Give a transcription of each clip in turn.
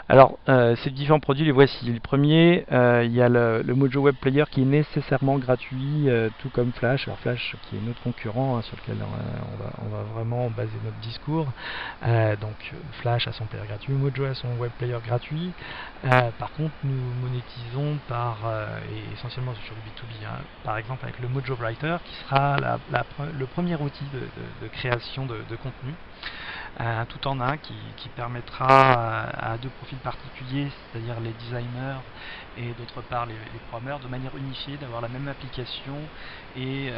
Alors, ces différents produits, les voici. Le premier, il y a le Mojo Web Player qui est nécessairement gratuit, tout comme Flash. Alors Flash, qui est notre concurrent, sur lequel on va vraiment baser notre discours. Donc Flash a son player gratuit, Mojo a son Web Player gratuit. Par contre, nous monétisons et essentiellement sur du B2B, hein, par exemple avec le Mojo Writer, qui sera le premier outil de création de contenu. Tout en un qui permettra à deux profils particuliers, c'est-à-dire les designers et d'autre part les programmeurs, de manière unifiée, d'avoir la même application et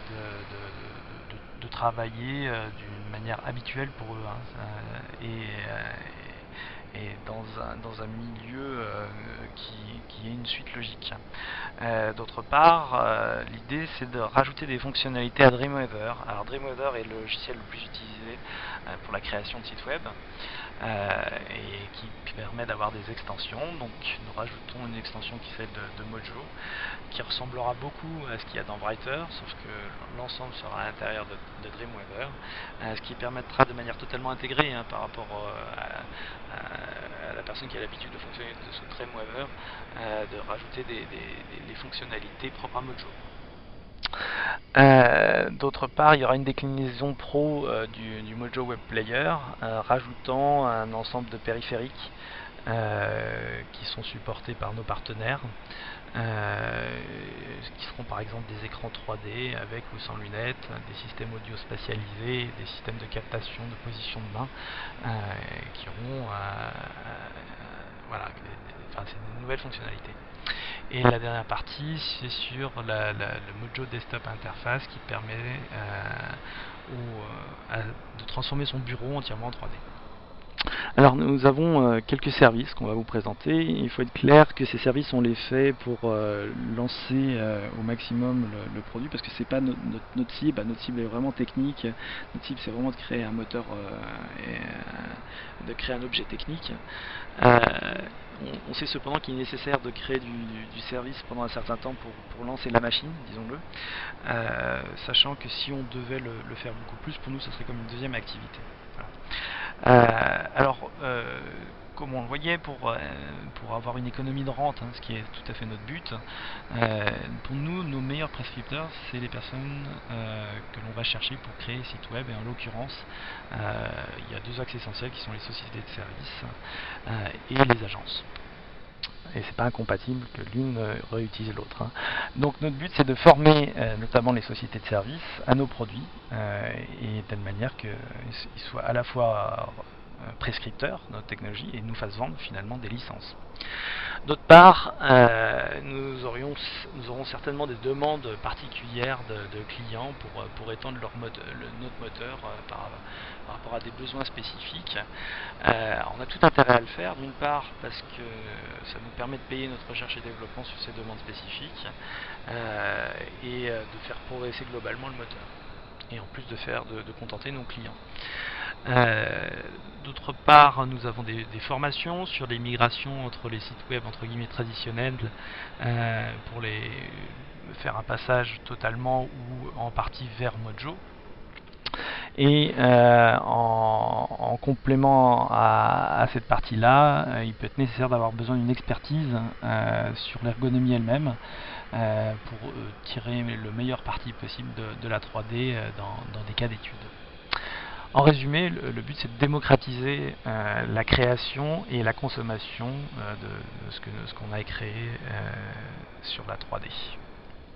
de travailler d'une manière habituelle pour eux, hein, et dans un milieu qui ait une suite logique. D'autre part, l'idée c'est de rajouter des fonctionnalités à Dreamweaver. Alors Dreamweaver est le logiciel le plus utilisé pour la création de sites web et qui permet d'avoir des extensions. Donc nous rajoutons une extension qui s'appelle de Mojo, qui ressemblera beaucoup à ce qu'il y a dans Writer, sauf que l'ensemble sera à l'intérieur de Dreamweaver, ce qui permettra de manière totalement intégrée, hein, par rapport à la personne qui a l'habitude de fonctionner sous Dreamweaver, de rajouter les fonctionnalités propres à Mojo. D'autre part, il y aura une déclinaison pro du Mojo Web Player, rajoutant un ensemble de périphériques qui sont supportés par nos partenaires, qui seront par exemple des écrans 3D avec ou sans lunettes, des systèmes audio spatialisés, des systèmes de captation de position de main, qui auront voilà, c'est une nouvelle fonctionnalité. Et la dernière partie, c'est sur le Mojo Desktop Interface qui permet de transformer son bureau entièrement en 3D. Alors nous avons quelques services qu'on va vous présenter. Il faut être clair que ces services on les fait pour lancer au maximum le produit, parce que c'est pas notre cible. Notre cible est vraiment technique. Notre cible c'est vraiment de créer un moteur et de créer un objet technique. On sait cependant qu'il est nécessaire de créer du service pendant un certain temps pour lancer la machine, disons-le, sachant que si on devait le faire beaucoup plus, pour nous ça serait comme une deuxième activité. Voilà. Comme on le voyait, pour avoir une économie de rente, hein, ce qui est tout à fait notre but, pour nous, nos meilleurs prescripteurs, c'est les personnes que l'on va chercher pour créer des sites web. Et en l'occurrence, il y a deux axes essentiels qui sont les sociétés de services et les agences. Et c'est pas incompatible que l'une réutilise l'autre, hein. Donc notre but c'est de former notamment les sociétés de services à nos produits, et de telle manière qu'ils soient à la fois prescripteurs de notre technologie et nous fassent vendre finalement des licences. D'autre part, nous aurons certainement des demandes particulières de clients pour étendre notre moteur par rapport à des besoins spécifiques. On a tout intérêt à le faire, d'une part parce que ça nous permet de payer notre recherche et développement sur ces demandes spécifiques, et de faire progresser globalement le moteur. Et en plus de contenter nos clients. D'autre part, nous avons des formations sur les migrations entre les sites web entre guillemets traditionnels, pour faire un passage totalement ou en partie vers Mojo. Et en complément à cette partie-là, il peut être nécessaire d'avoir besoin d'une expertise sur l'ergonomie elle-même, pour tirer le meilleur parti possible de la 3D dans des cas d'études. En résumé, le but c'est de démocratiser la création et la consommation de ce qu'on a créé sur la 3D.